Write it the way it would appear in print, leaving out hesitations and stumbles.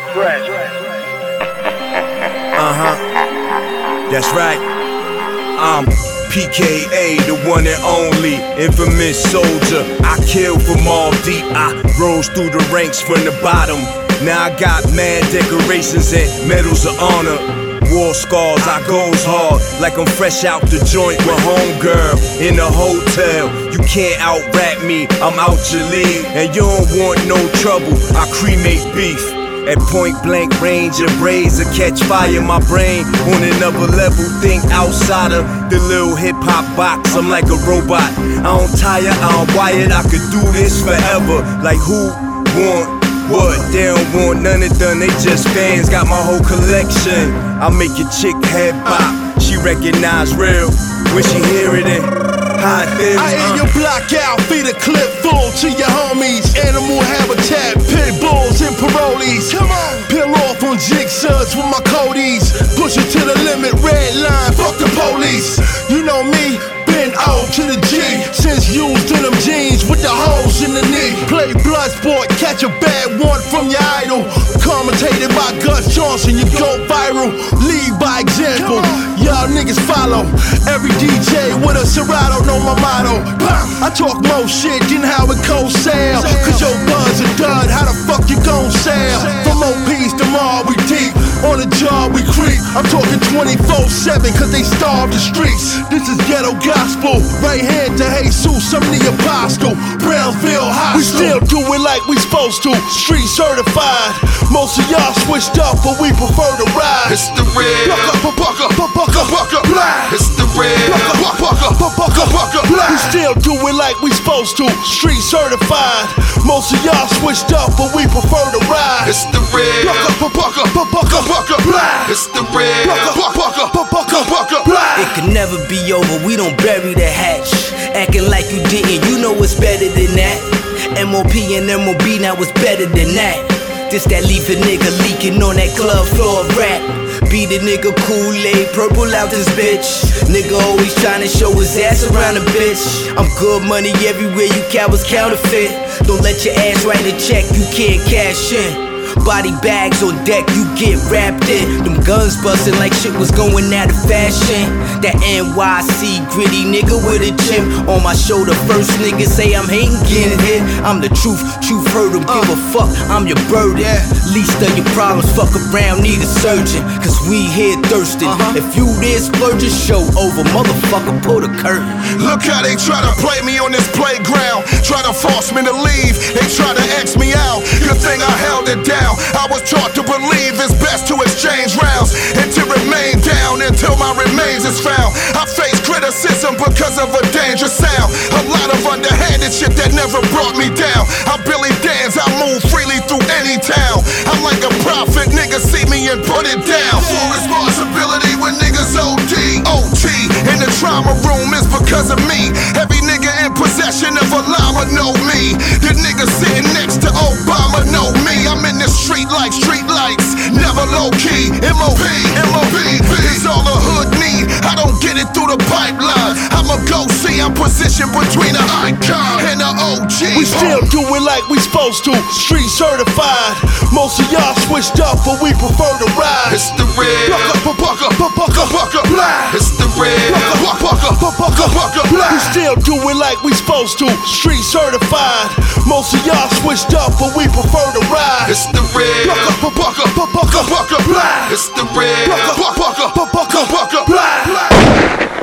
That's right. I'm PKA, the one and only infamous soldier. I killed from all deep. I rose through the ranks from the bottom. Now I got mad decorations and medals of honor. War scars, I goes hard like I'm fresh out the joint with homegirl in the hotel. You can't out-rap me, I'm out your league. And you don't want no trouble, I cremate beef. At point blank range, your braids will catch fire. My brain on another level, think outside of the little hip-hop box. I'm like a robot, I don't tire, I don't wired. I could do this forever. Like who want what? They don't want none of them, they just fans. Got my whole collection. I make your chick head bop, she recognize real when she hear it in hot things. I air your block out, feed a clip full to your homies. Animal habitat, pit bulls and parolees. Come on, peel off on jigsaws with my codies. Push it to the limit, red line, fuck the police. You know me, been O to the G. Since used in them jeans with the holes in the knee. Play blood sport, catch a bad one from your idol. Commentated by Gus Johnson, you go viral. Lead by example, y'all niggas follow. Every DJ with a Serato, know my motto. I talk more shit than how it goes sell. Cause your buzz a dud, how the fuck you gon' sell? From OPs to Mar, we deep. On the job, we creep. I'm talking 24/7 cause they starve the streets. This is ghetto gospel. Right hand to Jesus, I'm the apostle. Brownsville hostile. We still do it like we supposed to. Street certified. Most of y'all switched up, but we prefer to ride. It's the real. Buck up. It's the real. Buck up. We still do it like we supposed to. Street certified. Most of y'all switched up, but we prefer to ride. It's the real. Buck up. It's the real. Buck up. It can never be over, we don't bury the hatch. Acting like you didn't, you know it's better than that. MOP and MOB, now it's better than that. This that leave a nigga leaking on that club floor rap. Beat a nigga Kool-Aid, purple out this bitch. Nigga always tryna show his ass around a bitch. I'm good money everywhere, you cowards counterfeit. Don't let your ass write a check, you can't cash in. Body bags on deck, you get wrapped in. Them guns bustin' like shit was going out of fashion. That NYC gritty nigga with a chip on my shoulder. First nigga say I'm hating, getting hit. I'm the truth heard him, give a fuck, I'm your burden. Least of your problems, fuck around, need a surgeon. Cause we here thirsting. If you this splurging, show over, motherfucker, pull the curtain. Look how they try to play me on this playground. Try to force me to leave, they try to X me out. Good thing I held it down. I was taught to believe it's best to exchange rounds and to remain down until my remains is found. I face criticism because of a dangerous sound. A lot of underhanded shit that never brought me down. I'm Billy Danz, I move freely through any town. I'm like a prophet, niggas see me and put it down. Full responsibility when niggas OD. OT in the trauma room is because of me. Every nigga in possession of a llama know me. The nigga sitting next to Obama know me. I'm in the street like street lights, never low key. MOP, it's all the hood need. I don't get it through the pipeline. I'm a go-see, I'm positioned between an icon and an OG. We still do it like we supposed to. Street certified. Most of y'all switched up, but we prefer to ride. It's the real. Buck up. It's the real. Buck up. We still do it like we supposed to. Street certified. Most of y'all switched up, but we prefer to ride. It's the real. Buck up. It's the real. Buck up.